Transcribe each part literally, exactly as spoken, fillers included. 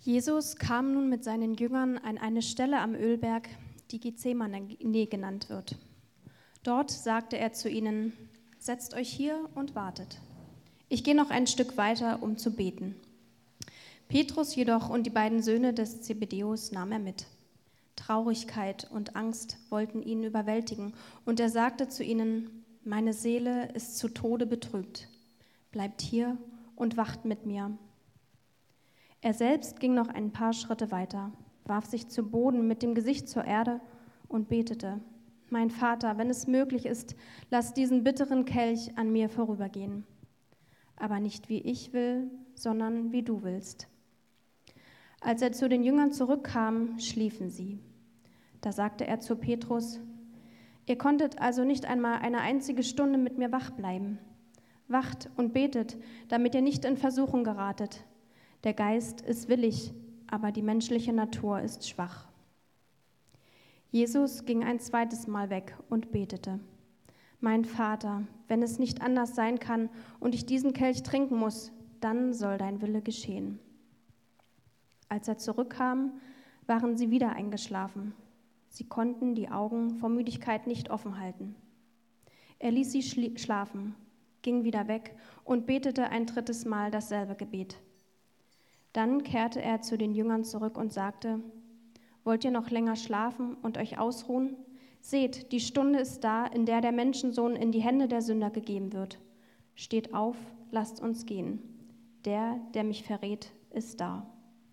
Jesus kam nun mit seinen Jüngern an eine Stelle am Ölberg, die Gethsemane genannt wird. Dort sagte er zu ihnen: Setzt euch hier und wartet. Ich gehe noch ein Stück weiter, um zu beten. Petrus jedoch und die beiden Söhne des Zebedäus nahm er mit. Traurigkeit und Angst wollten ihn überwältigen, und er sagte zu ihnen: Meine Seele ist zu Tode betrübt. Bleibt hier und wacht mit mir. Er selbst ging noch ein paar Schritte weiter, warf sich zu Boden mit dem Gesicht zur Erde und betete: Mein Vater, wenn es möglich ist, lass diesen bitteren Kelch an mir vorübergehen. Aber nicht wie ich will, sondern wie du willst. Als er zu den Jüngern zurückkam, schliefen sie. Da sagte er zu Petrus: Ihr konntet also nicht einmal eine einzige Stunde mit mir wach bleiben. Wacht und betet, damit ihr nicht in Versuchung geratet. Der Geist ist willig, aber die menschliche Natur ist schwach. Jesus ging ein zweites Mal weg und betete: Mein Vater, wenn es nicht anders sein kann und ich diesen Kelch trinken muss, dann soll dein Wille geschehen. Als er zurückkam, waren sie wieder eingeschlafen. Sie konnten die Augen vor Müdigkeit nicht offen halten. Er ließ sie schlie- schlafen, ging wieder weg und betete ein drittes Mal dasselbe Gebet. Dann kehrte er zu den Jüngern zurück und sagte: Wollt ihr noch länger schlafen und euch ausruhen? Seht, die Stunde ist da, in der der Menschensohn in die Hände der Sünder gegeben wird. Steht auf, lasst uns gehen. Der, der mich verrät, ist da.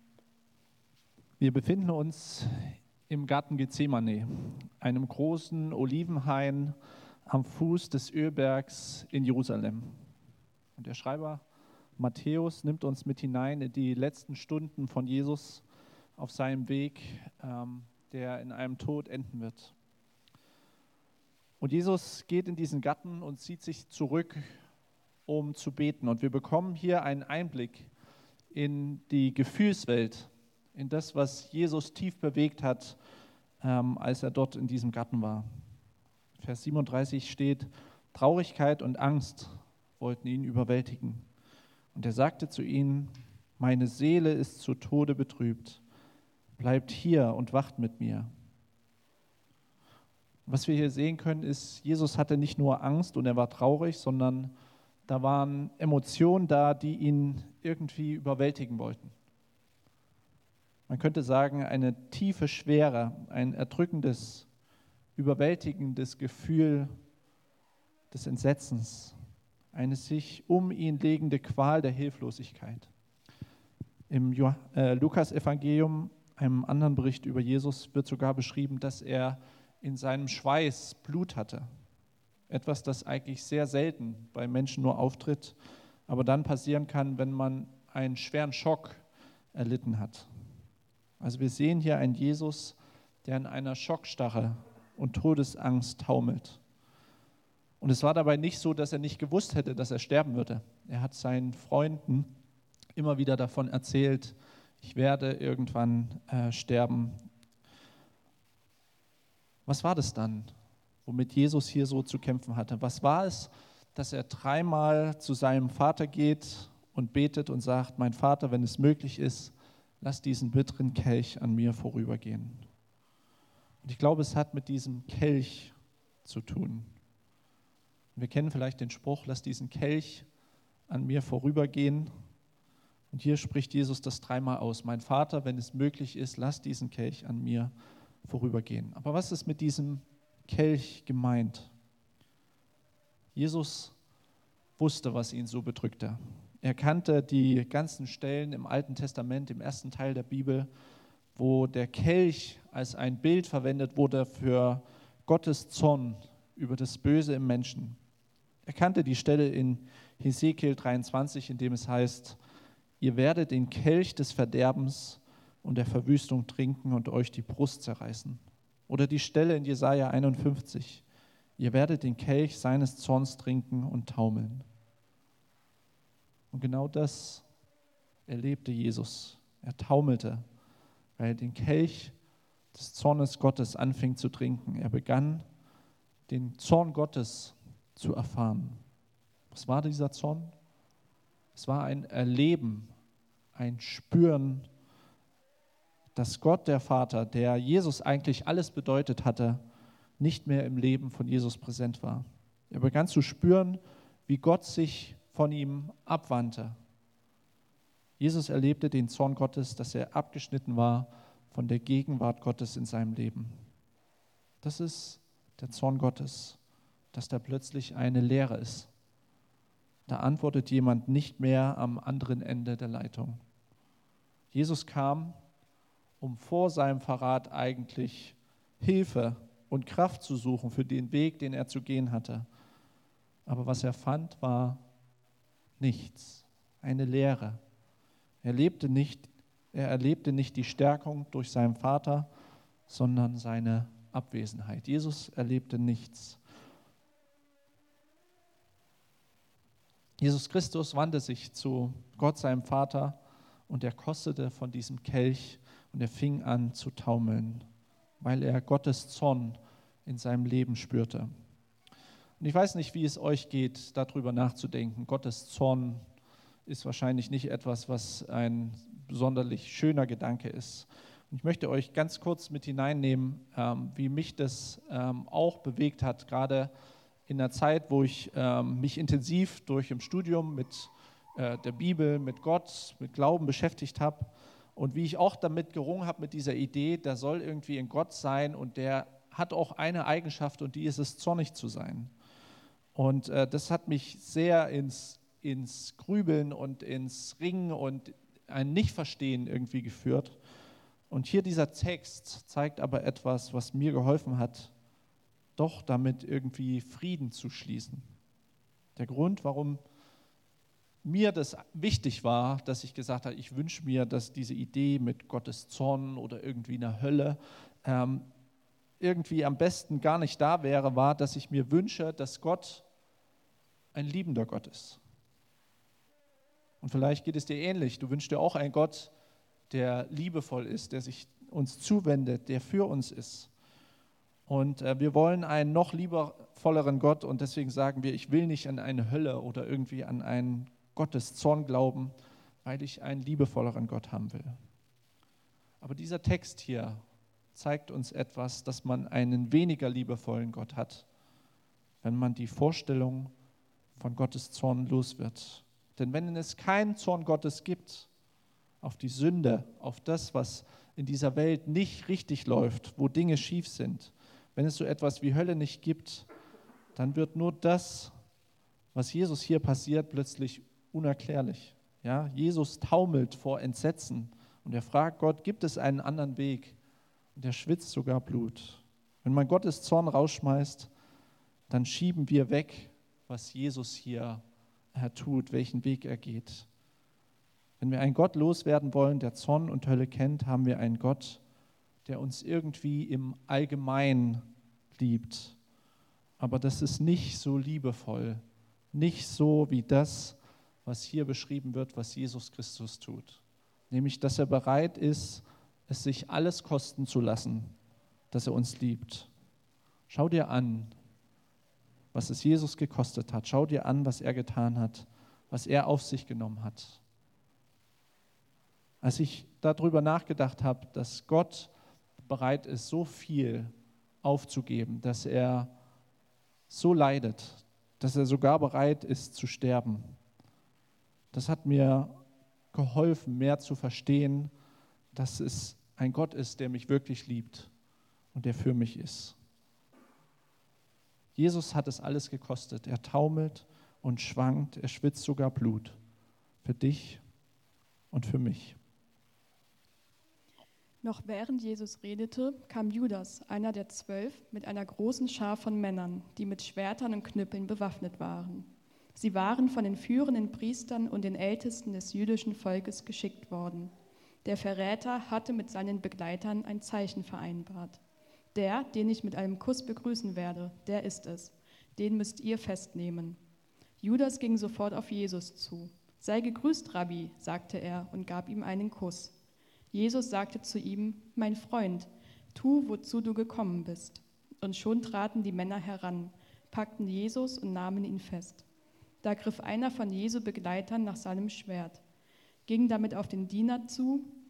Wir befinden uns im Garten Gethsemane, einem großen Olivenhain am Fuß des Ölbergs in Jerusalem. Und der Schreiber Matthäus nimmt uns mit hinein in die letzten Stunden von Jesus auf seinem Weg, ähm, der in einem Tod enden wird. Und Jesus geht in diesen Garten und zieht sich zurück, um zu beten. Und wir bekommen hier einen Einblick in die Gefühlswelt, in das, was Jesus tief bewegt hat, ähm, als er dort in diesem Garten war. Vers siebenunddreißig steht: Traurigkeit und Angst wollten ihn überwältigen. Und er sagte zu ihnen: Meine Seele ist zu Tode betrübt. Bleibt hier und wacht mit mir. Was wir hier sehen können, ist, Jesus hatte nicht nur Angst und er war traurig, sondern da waren Emotionen da, die ihn irgendwie überwältigen wollten. Man könnte sagen, eine tiefe Schwere, ein erdrückendes, überwältigendes Gefühl des Entsetzens, eine sich um ihn legende Qual der Hilflosigkeit. Im äh, Lukas-Evangelium, einem anderen Bericht über Jesus, wird sogar beschrieben, dass er in seinem Schweiß Blut hatte. Etwas, das eigentlich sehr selten bei Menschen nur auftritt, aber dann passieren kann, wenn man einen schweren Schock erlitten hat. Also wir sehen hier einen Jesus, der in einer Schockstarre und Todesangst taumelt. Und es war dabei nicht so, dass er nicht gewusst hätte, dass er sterben würde. Er hat seinen Freunden immer wieder davon erzählt: Ich werde irgendwann äh, sterben. Was war das dann, womit Jesus hier so zu kämpfen hatte? Was war es, dass er dreimal zu seinem Vater geht und betet und sagt: Mein Vater, wenn es möglich ist, lass diesen bitteren Kelch an mir vorübergehen. Und ich glaube, es hat mit diesem Kelch zu tun. Wir kennen vielleicht den Spruch: Lass diesen Kelch an mir vorübergehen. Und hier spricht Jesus das dreimal aus: Mein Vater, wenn es möglich ist, lass diesen Kelch an mir vorübergehen. Aber was ist mit diesem Kelch gemeint? Jesus wusste, was ihn so bedrückte. Er kannte die ganzen Stellen im Alten Testament, im ersten Teil der Bibel, wo der Kelch als ein Bild verwendet wurde für Gottes Zorn über das Böse im Menschen. Er kannte die Stelle in Hesekiel dreiundzwanzig, in dem es heißt: Ihr werdet den Kelch des Verderbens und der Verwüstung trinken und euch die Brust zerreißen. Oder die Stelle in Jesaja einundfünfzig: Ihr werdet den Kelch seines Zorns trinken und taumeln. Und genau das erlebte Jesus. Er taumelte, weil er den Kelch des Zornes Gottes anfing zu trinken. Er begann, den Zorn Gottes zu erfahren. Was war dieser Zorn? Es war ein Erleben, ein Spüren dass Gott, der Vater, der Jesus eigentlich alles bedeutet hatte, nicht mehr im Leben von Jesus präsent war. Er begann zu spüren, wie Gott sich von ihm abwandte. Jesus erlebte den Zorn Gottes, dass er abgeschnitten war von der Gegenwart Gottes in seinem Leben. Das ist der Zorn Gottes, dass da plötzlich eine Leere ist. Da antwortet jemand nicht mehr am anderen Ende der Leitung. Jesus kam, um vor seinem Verrat eigentlich Hilfe und Kraft zu suchen für den Weg, den er zu gehen hatte. Aber was er fand, war nichts, eine Leere. Er lebte nicht, er erlebte nicht die Stärkung durch seinen Vater, sondern seine Abwesenheit. Jesus erlebte nichts. Jesus Christus wandte sich zu Gott, seinem Vater, und er kostete von diesem Kelch und er fing an zu taumeln, weil er Gottes Zorn in seinem Leben spürte. Und ich weiß nicht, wie es euch geht, darüber nachzudenken. Gottes Zorn ist wahrscheinlich nicht etwas, was ein sonderlich schöner Gedanke ist. Und ich möchte euch ganz kurz mit hineinnehmen, ähm, wie mich das ähm, auch bewegt hat, gerade in der Zeit, wo ich ähm, mich intensiv durch im Studium mit äh, der Bibel, mit Gott, mit Glauben beschäftigt habe und wie ich auch damit gerungen habe, mit dieser Idee, da soll irgendwie ein Gott sein und der hat auch eine Eigenschaft und die ist es, zornig zu sein. Und äh, das hat mich sehr ins, ins Grübeln und ins Ringen und ein Nichtverstehen irgendwie geführt. Und hier dieser Text zeigt aber etwas, was mir geholfen hat, doch damit irgendwie Frieden zu schließen. Der Grund, warum mir das wichtig war, dass ich gesagt habe, ich wünsche mir, dass diese Idee mit Gottes Zorn oder irgendwie einer Hölle ähm, irgendwie am besten gar nicht da wäre, war, dass ich mir wünsche, dass Gott ein liebender Gott ist. Und vielleicht geht es dir ähnlich. Du wünschst dir auch einen Gott, der liebevoll ist, der sich uns zuwendet, der für uns ist. Und äh, wir wollen einen noch liebevolleren Gott und deswegen sagen wir, ich will nicht an eine Hölle oder irgendwie an einen Gottes Zorn glauben, weil ich einen liebevolleren Gott haben will. Aber dieser Text hier zeigt uns etwas, dass man einen weniger liebevollen Gott hat, wenn man die Vorstellung von Gottes Zorn los wird. Denn wenn es keinen Zorn Gottes gibt auf die Sünde, auf das, was in dieser Welt nicht richtig läuft, wo Dinge schief sind, wenn es so etwas wie Hölle nicht gibt, dann wird nur das, was Jesus hier passiert, plötzlich unerklärlich. Ja, Jesus taumelt vor Entsetzen und er fragt Gott, gibt es einen anderen Weg? Und er schwitzt sogar Blut. Wenn man Gottes Zorn rausschmeißt, dann schieben wir weg, was Jesus hier tut, welchen Weg er geht. Wenn wir einen Gott loswerden wollen, der Zorn und Hölle kennt, haben wir einen Gott, der uns irgendwie im Allgemeinen liebt. Aber das ist nicht so liebevoll, nicht so wie das, was hier beschrieben wird, was Jesus Christus tut. Nämlich, dass er bereit ist, es sich alles kosten zu lassen, dass er uns liebt. Schau dir an, was es Jesus gekostet hat. Schau dir an, was er getan hat, was er auf sich genommen hat. Als ich darüber nachgedacht habe, dass Gott bereit ist, so viel aufzugeben, dass er so leidet, dass er sogar bereit ist zu sterben, das hat mir geholfen, mehr zu verstehen, dass es ein Gott ist, der mich wirklich liebt und der für mich ist. Jesus hat es alles gekostet. Er taumelt und schwankt, er schwitzt sogar Blut. Für dich und für mich. Noch während Jesus redete, kam Judas, einer der zwölf, mit einer großen Schar von Männern, die mit Schwertern und Knüppeln bewaffnet waren. Sie waren von den führenden Priestern und den Ältesten des jüdischen Volkes geschickt worden. Der Verräter hatte mit seinen Begleitern ein Zeichen vereinbart. Der, den ich mit einem Kuss begrüßen werde, der ist es. Den müsst ihr festnehmen. Judas ging sofort auf Jesus zu. Sei gegrüßt, Rabbi, sagte er und gab ihm einen Kuss. Jesus sagte zu ihm, mein Freund, tu, wozu du gekommen bist. Und schon traten die Männer heran, packten Jesus und nahmen ihn fest. Da griff einer von Jesu Begleitern nach seinem Schwert, ging damit auf den Diener zu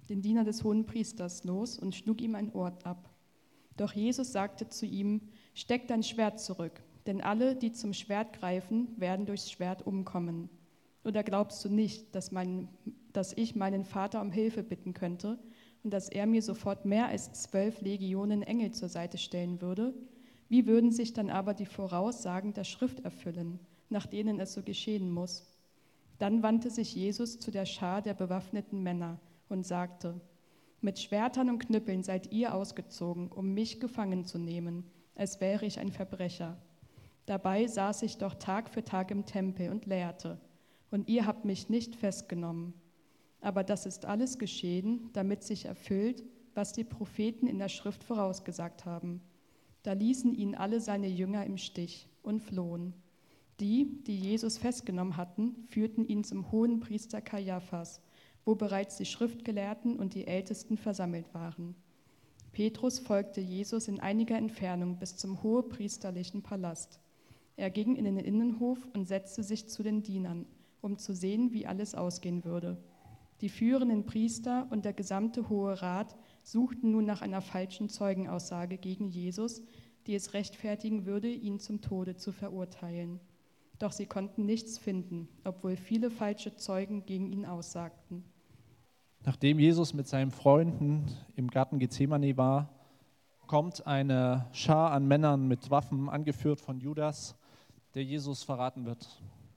den Diener des Hohenpriesters, los und schlug ihm ein Ohr ab. Doch Jesus sagte zu ihm: Steck dein Schwert zurück, denn alle, die zum Schwert greifen, werden durchs Schwert umkommen. Oder glaubst du nicht, dass, mein, dass ich meinen Vater um Hilfe bitten könnte und dass er mir sofort mehr als zwölf Legionen Engel zur Seite stellen würde? Wie würden sich dann aber die Voraussagen der Schrift erfüllen, nach denen es so geschehen muss? Dann wandte sich Jesus zu der Schar der bewaffneten Männer und sagte: Mit Schwertern und Knüppeln seid ihr ausgezogen, um mich gefangen zu nehmen, als wäre ich ein Verbrecher. Dabei saß ich doch Tag für Tag im Tempel und lehrte, und ihr habt mich nicht festgenommen. Aber das ist alles geschehen, damit sich erfüllt, was die Propheten in der Schrift vorausgesagt haben. Da ließen ihn alle seine Jünger im Stich und flohen. Die, die Jesus festgenommen hatten, führten ihn zum Hohenpriester Kajaphas, wo bereits die Schriftgelehrten und die Ältesten versammelt waren. Petrus folgte Jesus in einiger Entfernung bis zum hohepriesterlichen Palast. Er ging in den Innenhof und setzte sich zu den Dienern, um zu sehen, wie alles ausgehen würde. Die führenden Priester und der gesamte Hohe Rat suchten nun nach einer falschen Zeugenaussage gegen Jesus, die es rechtfertigen würde, ihn zum Tode zu verurteilen. Doch sie konnten nichts finden, obwohl viele falsche Zeugen gegen ihn aussagten. Nachdem Jesus mit seinen Freunden im Garten Gethsemane war, kommt eine Schar an Männern mit Waffen, angeführt von Judas, der Jesus verraten wird.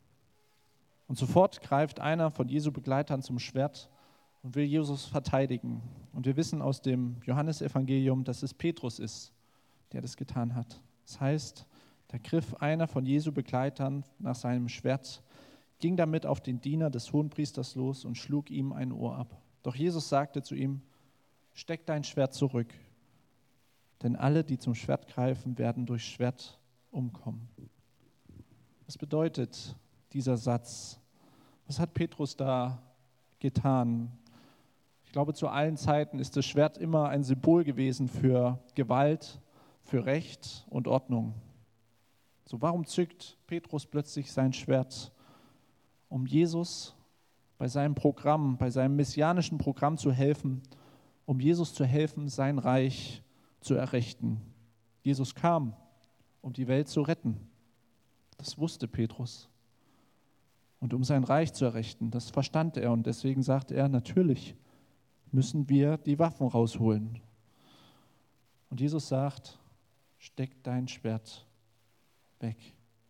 Und sofort greift einer von Jesu Begleitern zum Schwert und will Jesus verteidigen. Und wir wissen aus dem Johannesevangelium, dass es Petrus ist, der das getan hat. Das heißt, da griff einer von Jesu Begleitern nach seinem Schwert, ging damit auf den Diener des Hohenpriesters los und schlug ihm ein Ohr ab. Doch Jesus sagte zu ihm: Steck dein Schwert zurück, denn alle, die zum Schwert greifen, werden durch Schwert umkommen. Was bedeutet dieser Satz? Was hat Petrus da getan? Ich glaube, zu allen Zeiten ist das Schwert immer ein Symbol gewesen für Gewalt, für Recht und Ordnung. So, warum zückt Petrus plötzlich sein Schwert? Um Jesus bei seinem Programm, bei seinem messianischen Programm zu helfen, um Jesus zu helfen, sein Reich zu errichten. Jesus kam, um die Welt zu retten. Das wusste Petrus. Und um sein Reich zu errichten, das verstand er. Und deswegen sagte er, natürlich müssen wir die Waffen rausholen. Und Jesus sagt: Steck dein Schwert weg.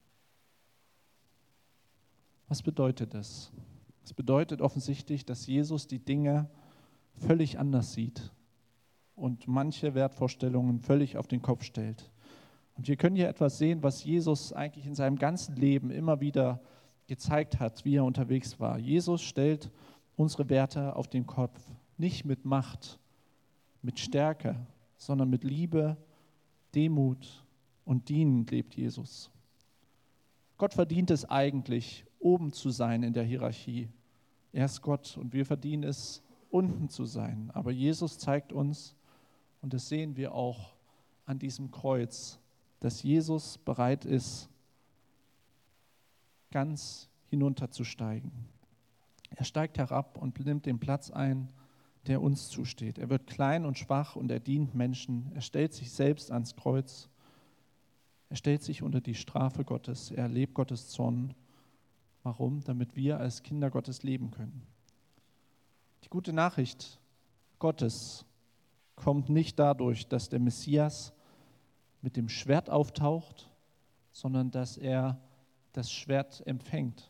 Was bedeutet das? Es bedeutet offensichtlich, dass Jesus die Dinge völlig anders sieht und manche Wertvorstellungen völlig auf den Kopf stellt. Und wir können hier etwas sehen, was Jesus eigentlich in seinem ganzen Leben immer wieder gezeigt hat, wie er unterwegs war. Jesus stellt unsere Werte auf den Kopf, nicht mit Macht, mit Stärke, sondern mit Liebe, Demut und Dienen lebt Jesus. Gott verdient es eigentlich, oben zu sein in der Hierarchie. Er ist Gott und wir verdienen es, unten zu sein. Aber Jesus zeigt uns, und das sehen wir auch an diesem Kreuz, dass Jesus bereit ist, ganz hinunterzusteigen. Er steigt herab und nimmt den Platz ein, der uns zusteht. Er wird klein und schwach und er dient Menschen. Er stellt sich selbst ans Kreuz. Er stellt sich unter die Strafe Gottes. Er erlebt Gottes Zorn. Warum? Damit wir als Kinder Gottes leben können. Die gute Nachricht Gottes kommt nicht dadurch, dass der Messias mit dem Schwert auftaucht, sondern dass er das Schwert empfängt.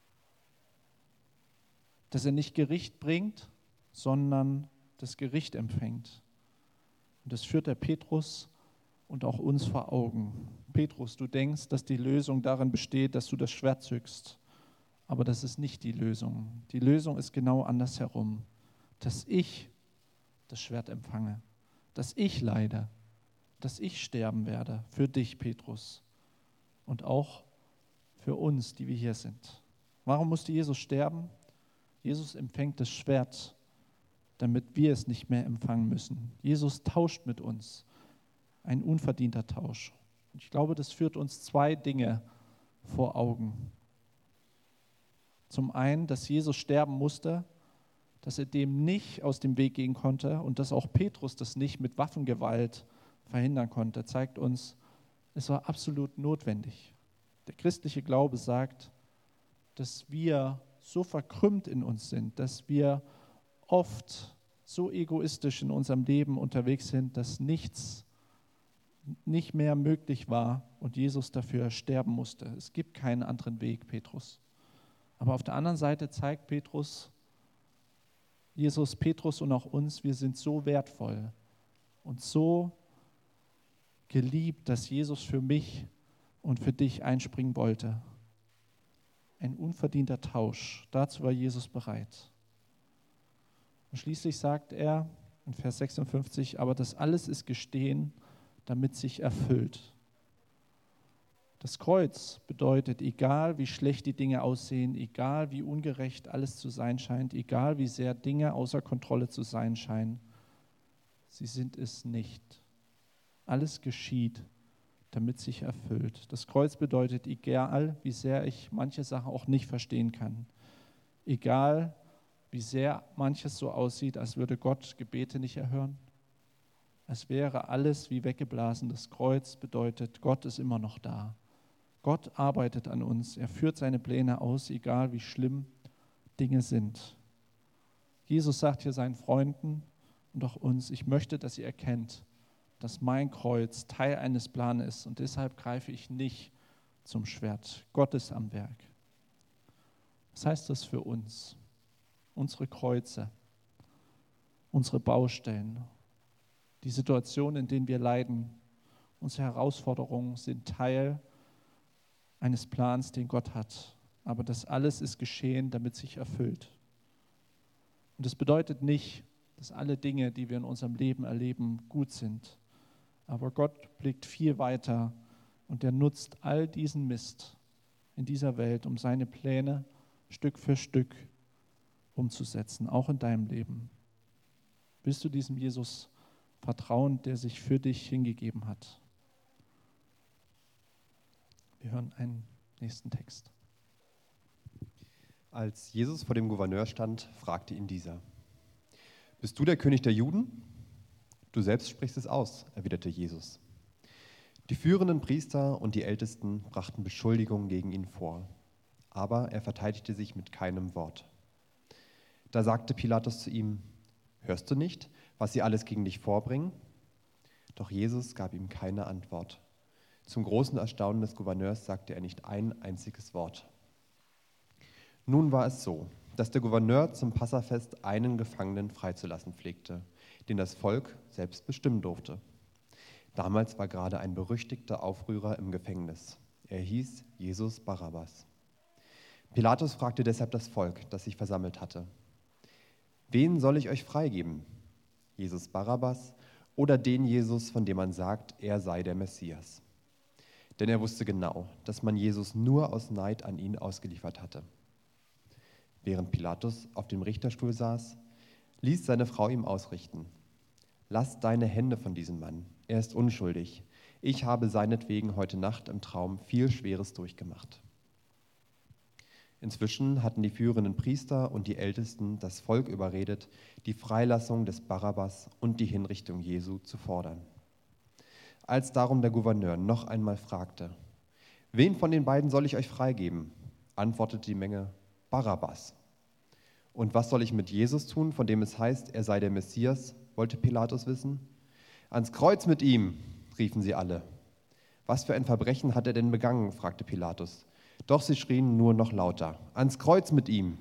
Dass er nicht Gericht bringt, sondern das Gericht empfängt. Und das führt der Petrus und auch uns vor Augen. Petrus, du denkst, dass die Lösung darin besteht, dass du das Schwert zückst. Aber das ist nicht die Lösung. Die Lösung ist genau andersherum. Dass ich das Schwert empfange. Dass ich leide. Dass ich sterben werde. Für dich, Petrus. Und auch für uns, die wir hier sind. Warum musste Jesus sterben? Jesus empfängt das Schwert, damit wir es nicht mehr empfangen müssen. Jesus tauscht mit uns. Ein unverdienter Tausch. Und ich glaube, das führt uns zwei Dinge vor Augen. Zum einen, dass Jesus sterben musste, dass er dem nicht aus dem Weg gehen konnte und dass auch Petrus das nicht mit Waffengewalt verhindern konnte, zeigt uns, es war absolut notwendig. Der christliche Glaube sagt, dass wir so verkrümmt in uns sind, dass wir oft so egoistisch in unserem Leben unterwegs sind, dass nichts nicht mehr möglich war und Jesus dafür sterben musste. Es gibt keinen anderen Weg, Petrus. Aber auf der anderen Seite zeigt Petrus, Jesus, Petrus und auch uns, wir sind so wertvoll und so geliebt, dass Jesus für mich und für dich einspringen wollte. Ein unverdienter Tausch. Dazu war Jesus bereit. Und schließlich sagt er in Vers sechsundfünfzig, aber das alles ist geschehen, damit sich erfüllt. Das Kreuz bedeutet, egal wie schlecht die Dinge aussehen, egal wie ungerecht alles zu sein scheint, egal wie sehr Dinge außer Kontrolle zu sein scheinen, sie sind es nicht. Alles geschieht, damit sich erfüllt. Das Kreuz bedeutet, egal wie sehr ich manche Sachen auch nicht verstehen kann, egal wie sehr manches so aussieht, als würde Gott Gebete nicht erhören, als wäre alles wie weggeblasen. Das Kreuz bedeutet, Gott ist immer noch da. Gott arbeitet an uns. Er führt seine Pläne aus, egal wie schlimm Dinge sind. Jesus sagt hier seinen Freunden und auch uns, ich möchte, dass ihr erkennt, dass mein Kreuz Teil eines Planes ist und deshalb greife ich nicht zum Schwert. Gott ist am Werk. Was heißt das für uns? Unsere Kreuze, unsere Baustellen, die Situationen, in denen wir leiden, unsere Herausforderungen sind Teil eines Plans, den Gott hat. Aber das alles ist geschehen, damit sich erfüllt. Und das bedeutet nicht, dass alle Dinge, die wir in unserem Leben erleben, gut sind. Aber Gott blickt viel weiter und er nutzt all diesen Mist in dieser Welt, um seine Pläne Stück für Stück umzusetzen, auch in deinem Leben. Willst du diesem Jesus vertrauen, der sich für dich hingegeben hat? Wir hören einen nächsten Text. Als Jesus vor dem Gouverneur stand, fragte ihn dieser: Bist du der König der Juden? Du selbst sprichst es aus, erwiderte Jesus. Die führenden Priester und die Ältesten brachten Beschuldigungen gegen ihn vor, aber er verteidigte sich mit keinem Wort. Da sagte Pilatus zu ihm: Hörst du nicht, was sie alles gegen dich vorbringen? Doch Jesus gab ihm keine Antwort. Zum großen Erstaunen des Gouverneurs sagte er nicht ein einziges Wort. Nun war es so, dass der Gouverneur zum Passafest einen Gefangenen freizulassen pflegte, den das Volk selbst bestimmen durfte. Damals war gerade ein berüchtigter Aufrührer im Gefängnis. Er hieß Jesus Barabbas. Pilatus fragte deshalb das Volk, das sich versammelt hatte: Wen soll ich euch freigeben? Jesus Barabbas oder den Jesus, von dem man sagt, er sei der Messias? Denn er wusste genau, dass man Jesus nur aus Neid an ihn ausgeliefert hatte. Während Pilatus auf dem Richterstuhl saß, ließ seine Frau ihm ausrichten: Lass deine Hände von diesem Mann, er ist unschuldig. Ich habe seinetwegen heute Nacht im Traum viel Schweres durchgemacht. Inzwischen hatten die führenden Priester und die Ältesten das Volk überredet, die Freilassung des Barabbas und die Hinrichtung Jesu zu fordern. Als darum der Gouverneur noch einmal fragte: Wen von den beiden soll ich euch freigeben? Antwortete die Menge: Barabbas. Und was soll ich mit Jesus tun, von dem es heißt, er sei der Messias? Wollte Pilatus wissen. Ans Kreuz mit ihm, riefen sie alle. Was für ein Verbrechen hat er denn begangen? Fragte Pilatus. Doch sie schrien nur noch lauter: Ans Kreuz mit ihm!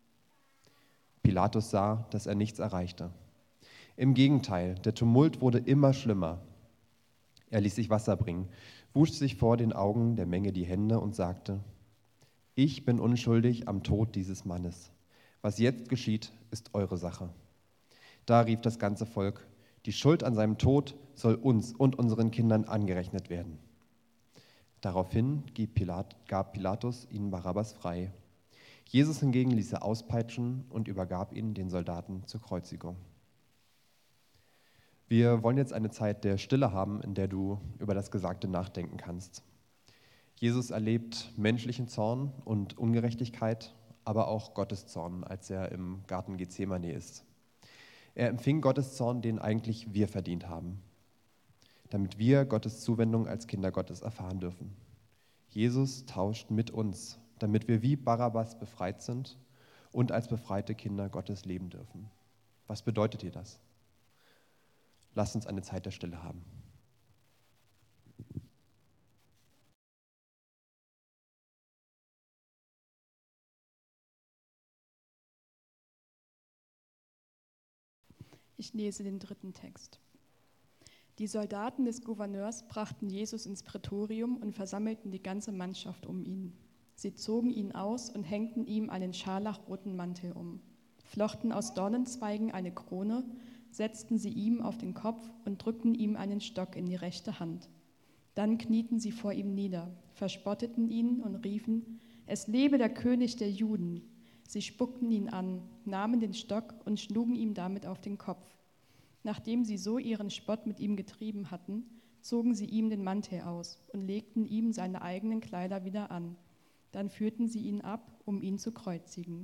Pilatus sah, dass er nichts erreichte. Im Gegenteil, der Tumult wurde immer schlimmer. Er ließ sich Wasser bringen, wusch sich vor den Augen der Menge die Hände und sagte: Ich bin unschuldig am Tod dieses Mannes. Was jetzt geschieht, ist eure Sache. Da rief das ganze Volk: Die Schuld an seinem Tod soll uns und unseren Kindern angerechnet werden. Daraufhin gab Pilatus ihnen Barabbas frei. Jesus hingegen ließ er auspeitschen und übergab ihn den Soldaten zur Kreuzigung. Wir wollen jetzt eine Zeit der Stille haben, in der du über das Gesagte nachdenken kannst. Jesus erlebt menschlichen Zorn und Ungerechtigkeit, aber auch Gottes Zorn, als er im Garten Gethsemane ist. Er empfing Gottes Zorn, den eigentlich wir verdient haben, damit wir Gottes Zuwendung als Kinder Gottes erfahren dürfen. Jesus tauscht mit uns, damit wir wie Barabbas befreit sind und als befreite Kinder Gottes leben dürfen. Was bedeutet dir das? Lasst uns eine Zeit der Stille haben. Ich lese den dritten Text. Die Soldaten des Gouverneurs brachten Jesus ins Prätorium und versammelten die ganze Mannschaft um ihn. Sie zogen ihn aus und hängten ihm einen scharlachroten Mantel um, flochten aus Dornenzweigen eine Krone, setzten sie ihm auf den Kopf und drückten ihm einen Stock in die rechte Hand. Dann knieten sie vor ihm nieder, verspotteten ihn und riefen: Es lebe der König der Juden! Sie spuckten ihn an, nahmen den Stock und schlugen ihm damit auf den Kopf. Nachdem sie so ihren Spott mit ihm getrieben hatten, zogen sie ihm den Mantel aus und legten ihm seine eigenen Kleider wieder an. Dann führten sie ihn ab, um ihn zu kreuzigen.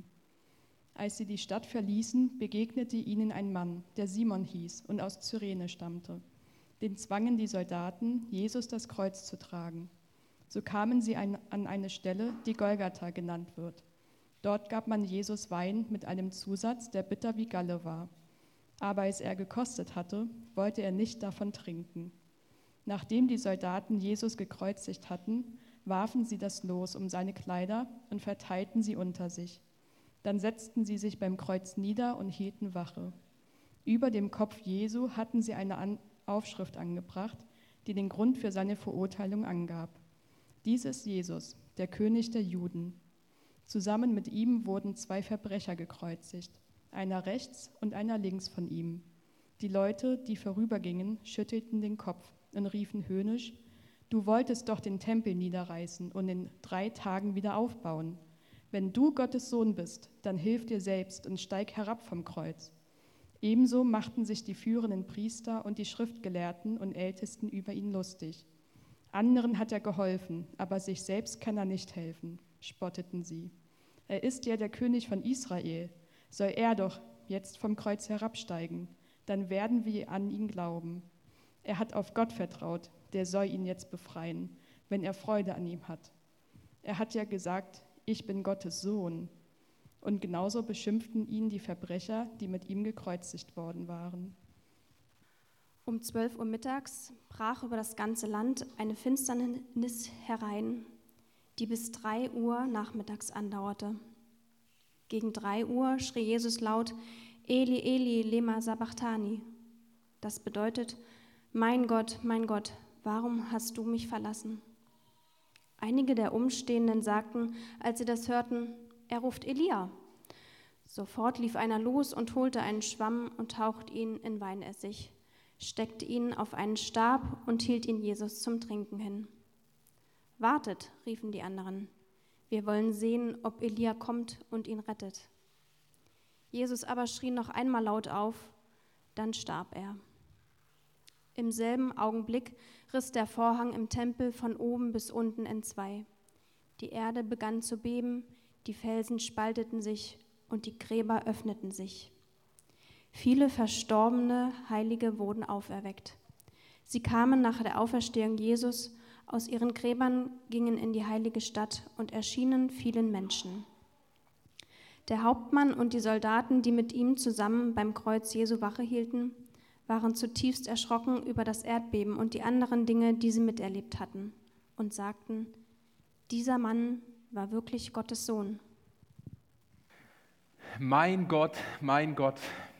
Als sie die Stadt verließen, begegnete ihnen ein Mann, der Simon hieß und aus Cyrene stammte. Den zwangen die Soldaten, Jesus das Kreuz zu tragen. So kamen sie ein, an eine Stelle, die Golgatha genannt wird. Dort gab man Jesus Wein mit einem Zusatz, der bitter wie Galle war. Aber als er gekostet hatte, wollte er nicht davon trinken. Nachdem die Soldaten Jesus gekreuzigt hatten, warfen sie das Los um seine Kleider und verteilten sie unter sich. Dann setzten sie sich beim Kreuz nieder und hielten Wache. Über dem Kopf Jesu hatten sie eine An- Aufschrift angebracht, die den Grund für seine Verurteilung angab. Dies ist Jesus, der König der Juden. Zusammen mit ihm wurden zwei Verbrecher gekreuzigt, einer rechts und einer links von ihm. Die Leute, die vorübergingen, schüttelten den Kopf und riefen höhnisch: Du wolltest doch den Tempel niederreißen und in drei Tagen wieder aufbauen. Wenn du Gottes Sohn bist, dann hilf dir selbst und steig herab vom Kreuz. Ebenso machten sich die führenden Priester und die Schriftgelehrten und Ältesten über ihn lustig. Anderen hat er geholfen, aber sich selbst kann er nicht helfen, spotteten sie. Er ist ja der König von Israel. Soll er doch jetzt vom Kreuz herabsteigen, dann werden wir an ihn glauben. Er hat auf Gott vertraut, der soll ihn jetzt befreien, wenn er Freude an ihm hat. Er hat ja gesagt, ich bin Gottes Sohn. Und genauso beschimpften ihn die Verbrecher, die mit ihm gekreuzigt worden waren. Um zwölf Uhr mittags brach über das ganze Land eine Finsternis herein, die bis drei Uhr nachmittags andauerte. Gegen drei Uhr schrie Jesus laut: Eli, Eli, lema sabachthani. Das bedeutet: Mein Gott, mein Gott, warum hast du mich verlassen? Einige der Umstehenden sagten, als sie das hörten: Er ruft Elia. Sofort lief einer los und holte einen Schwamm und tauchte ihn in Weinessig, steckte ihn auf einen Stab und hielt ihn Jesus zum Trinken hin. Wartet, riefen die anderen. Wir wollen sehen, ob Elia kommt und ihn rettet. Jesus aber schrie noch einmal laut auf, dann starb er. Im selben Augenblick riss der Vorhang im Tempel von oben bis unten entzwei. Die Erde begann zu beben, die Felsen spalteten sich und die Gräber öffneten sich. Viele verstorbene Heilige wurden auferweckt. Sie kamen nach der Auferstehung Jesus aus ihren Gräbern, gingen in die heilige Stadt und erschienen vielen Menschen. Der Hauptmann und die Soldaten, die mit ihm zusammen beim Kreuz Jesu Wache hielten, waren zutiefst erschrocken über das Erdbeben und die anderen Dinge, die sie miterlebt hatten, und sagten: Dieser Mann war wirklich Gottes Sohn. Mein Gott, mein Gott,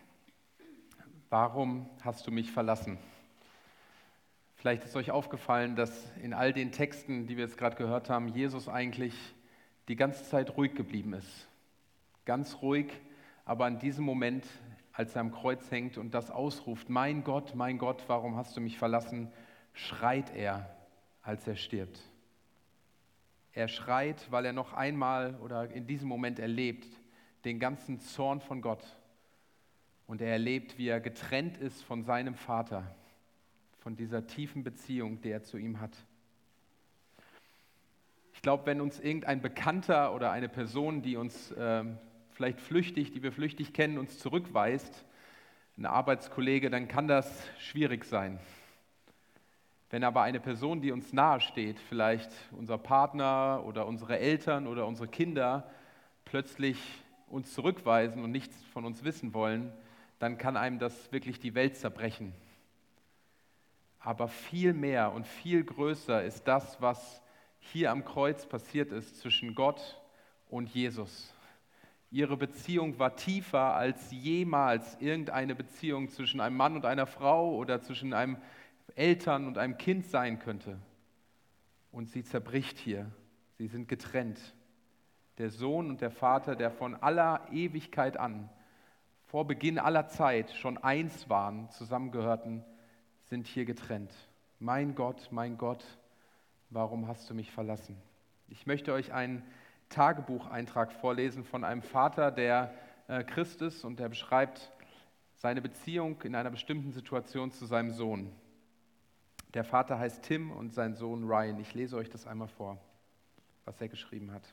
warum hast du mich verlassen? Vielleicht ist euch aufgefallen, dass in all den Texten, die wir jetzt gerade gehört haben, Jesus eigentlich die ganze Zeit ruhig geblieben ist. Ganz ruhig, aber in diesem Moment, als er am Kreuz hängt und das ausruft: Mein Gott, mein Gott, warum hast du mich verlassen?, schreit er, als er stirbt. Er schreit, weil er noch einmal oder in diesem Moment erlebt den ganzen Zorn von Gott. Und er erlebt, wie er getrennt ist von seinem Vater, von dieser tiefen Beziehung, die er zu ihm hat. Ich glaube, wenn uns irgendein Bekannter oder eine Person, die uns äh, vielleicht flüchtig, die wir flüchtig kennen, uns zurückweist, ein Arbeitskollege, dann kann das schwierig sein. Wenn aber eine Person, die uns nahe steht, vielleicht unser Partner oder unsere Eltern oder unsere Kinder, plötzlich uns zurückweisen und nichts von uns wissen wollen, dann kann einem das wirklich die Welt zerbrechen. Aber viel mehr und viel größer ist das, was hier am Kreuz passiert ist zwischen Gott und Jesus. Ihre Beziehung war tiefer als jemals irgendeine Beziehung zwischen einem Mann und einer Frau oder zwischen einem Eltern und einem Kind sein könnte. Und sie zerbricht hier. Sie sind getrennt. Der Sohn und der Vater, der von aller Ewigkeit an, vor Beginn aller Zeit schon eins waren, zusammengehörten, sind hier getrennt. Mein Gott, mein Gott, warum hast du mich verlassen? Ich möchte euch einen Tagebucheintrag vorlesen von einem Vater, der äh, Christ ist, und der beschreibt seine Beziehung in einer bestimmten Situation zu seinem Sohn. Der Vater heißt Tim und sein Sohn Ryan. Ich lese euch das einmal vor, was er geschrieben hat.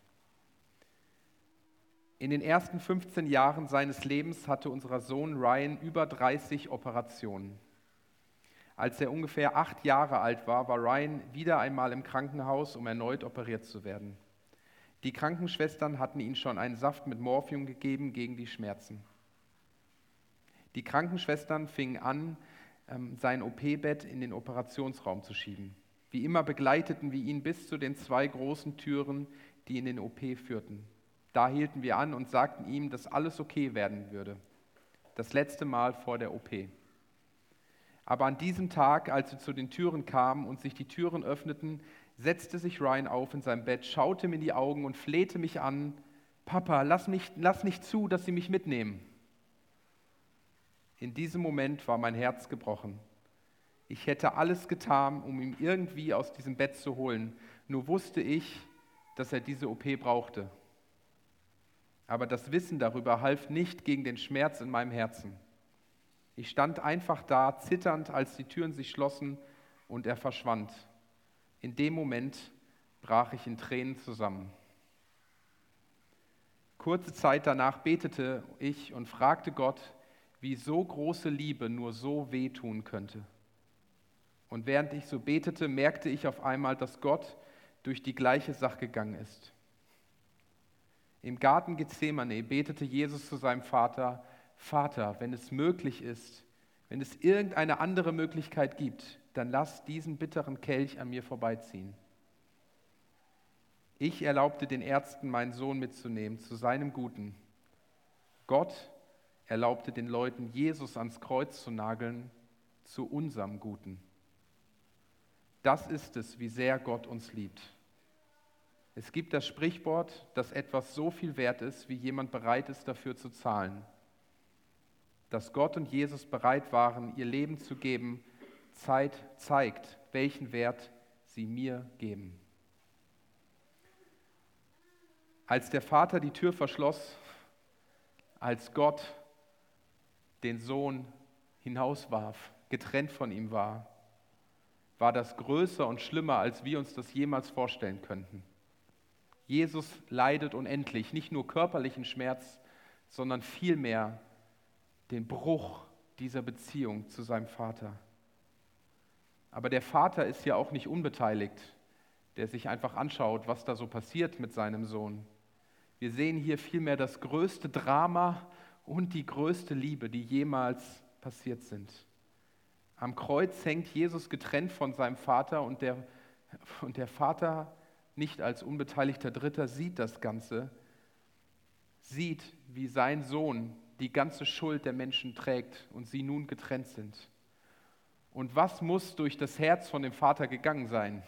In den ersten fünfzehn Jahren seines Lebens hatte unser Sohn Ryan über dreißig Operationen. Als er ungefähr acht Jahre alt war, war Ryan wieder einmal im Krankenhaus, um erneut operiert zu werden. Die Krankenschwestern hatten ihm schon einen Saft mit Morphium gegeben gegen die Schmerzen. Die Krankenschwestern fingen an, sein O P-Bett in den Operationsraum zu schieben. Wie immer begleiteten wir ihn bis zu den zwei großen Türen, die in den O P führten. Da hielten wir an und sagten ihm, dass alles okay werden würde. Das letzte Mal vor der O P. Aber an diesem Tag, als wir zu den Türen kamen und sich die Türen öffneten, setzte sich Ryan auf in seinem Bett, schaute mir in die Augen und flehte mich an: Papa, lass, mich, lass nicht zu, dass sie mich mitnehmen. In diesem Moment war mein Herz gebrochen. Ich hätte alles getan, um ihn irgendwie aus diesem Bett zu holen. Nur wusste ich, dass er diese O P brauchte. Aber das Wissen darüber half nicht gegen den Schmerz in meinem Herzen. Ich stand einfach da, zitternd, als die Türen sich schlossen und er verschwand. In dem Moment brach ich in Tränen zusammen. Kurze Zeit danach betete ich und fragte Gott, wie so große Liebe nur so wehtun könnte. Und während ich so betete, merkte ich auf einmal, dass Gott durch die gleiche Sache gegangen ist. Im Garten Gethsemane betete Jesus zu seinem Vater: Vater, wenn es möglich ist, wenn es irgendeine andere Möglichkeit gibt, dann lass diesen bitteren Kelch an mir vorbeiziehen. Ich erlaubte den Ärzten, meinen Sohn mitzunehmen, zu seinem Guten. Gott erlaubte den Leuten, Jesus ans Kreuz zu nageln, zu unserem Guten. Das ist es, wie sehr Gott uns liebt. Es gibt das Sprichwort, dass etwas so viel wert ist, wie jemand bereit ist, dafür zu zahlen. Dass Gott und Jesus bereit waren, ihr Leben zu geben, Zeit zeigt, welchen Wert sie mir geben. Als der Vater die Tür verschloss, als Gott den Sohn hinauswarf, getrennt von ihm war, war das größer und schlimmer, als wir uns das jemals vorstellen könnten. Jesus leidet unendlich, nicht nur körperlichen Schmerz, sondern vielmehr den Bruch dieser Beziehung zu seinem Vater. Aber der Vater ist ja auch nicht unbeteiligt, der sich einfach anschaut, was da so passiert mit seinem Sohn. Wir sehen hier vielmehr das größte Drama und die größte Liebe, die jemals passiert sind. Am Kreuz hängt Jesus getrennt von seinem Vater und der, und der Vater, nicht als unbeteiligter Dritter, sieht das Ganze, sieht, wie sein Sohn die ganze Schuld der Menschen trägt und sie nun getrennt sind. Und was muss durch das Herz von dem Vater gegangen sein,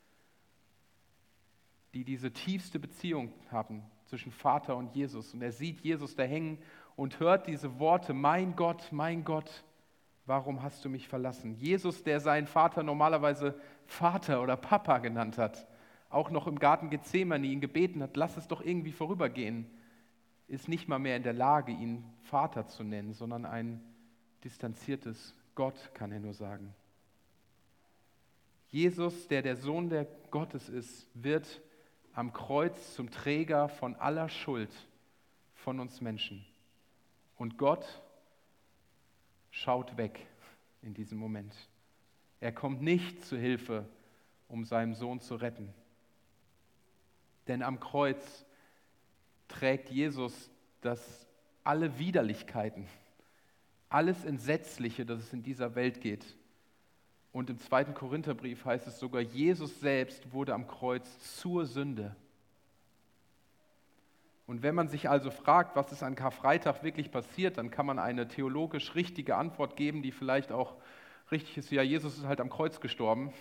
die diese tiefste Beziehung haben zwischen Vater und Jesus. Und er sieht Jesus da hängen und hört diese Worte: Mein Gott, mein Gott, warum hast du mich verlassen? Jesus, der seinen Vater normalerweise Vater oder Papa genannt hat, auch noch im Garten Gethsemane ihn gebeten hat, lass es doch irgendwie vorübergehen, ist nicht mal mehr in der Lage, ihn Vater zu nennen, sondern ein distanziertes Gott, kann er nur sagen. Jesus, der der Sohn der Gottes ist, wird am Kreuz zum Träger von aller Schuld von uns Menschen. Und Gott schaut weg in diesem Moment. Er kommt nicht zu Hilfe, um seinen Sohn zu retten. Denn am Kreuz trägt Jesus das alle Widerlichkeiten, alles Entsetzliche, das es in dieser Welt geht. Und im zweiten Korintherbrief heißt es sogar, Jesus selbst wurde am Kreuz zur Sünde. Und wenn man sich also fragt, was ist an Karfreitag wirklich passiert, dann kann man eine theologisch richtige Antwort geben, die vielleicht auch richtig ist. Ja, Jesus ist halt am Kreuz gestorben.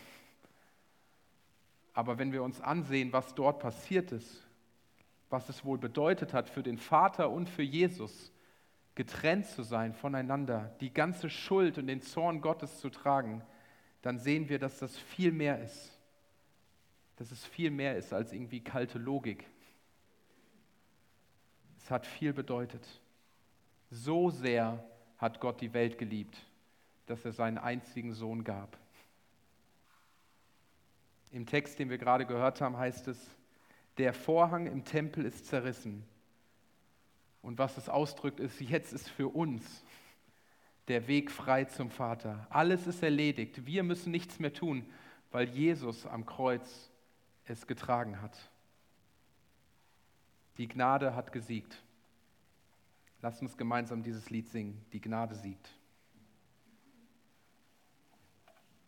Aber wenn wir uns ansehen, was dort passiert ist, was es wohl bedeutet hat für den Vater und für Jesus, getrennt zu sein voneinander, die ganze Schuld und den Zorn Gottes zu tragen, dann sehen wir, dass das viel mehr ist. Dass es viel mehr ist als irgendwie kalte Logik. Es hat viel bedeutet. So sehr hat Gott die Welt geliebt, dass er seinen einzigen Sohn gab. Im Text, den wir gerade gehört haben, heißt es, der Vorhang im Tempel ist zerrissen. Und was es ausdrückt, ist, jetzt ist für uns der Weg frei zum Vater. Alles ist erledigt. Wir müssen nichts mehr tun, weil Jesus am Kreuz es getragen hat. Die Gnade hat gesiegt. Lasst uns gemeinsam dieses Lied singen. Die Gnade siegt.